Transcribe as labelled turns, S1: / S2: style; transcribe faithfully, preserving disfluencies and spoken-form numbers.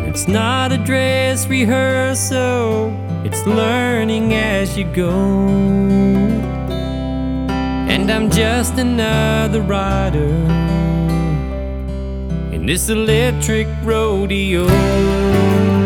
S1: It's not a dress rehearsal, it's learning as you go. And I'm just another rider in this electric rodeo.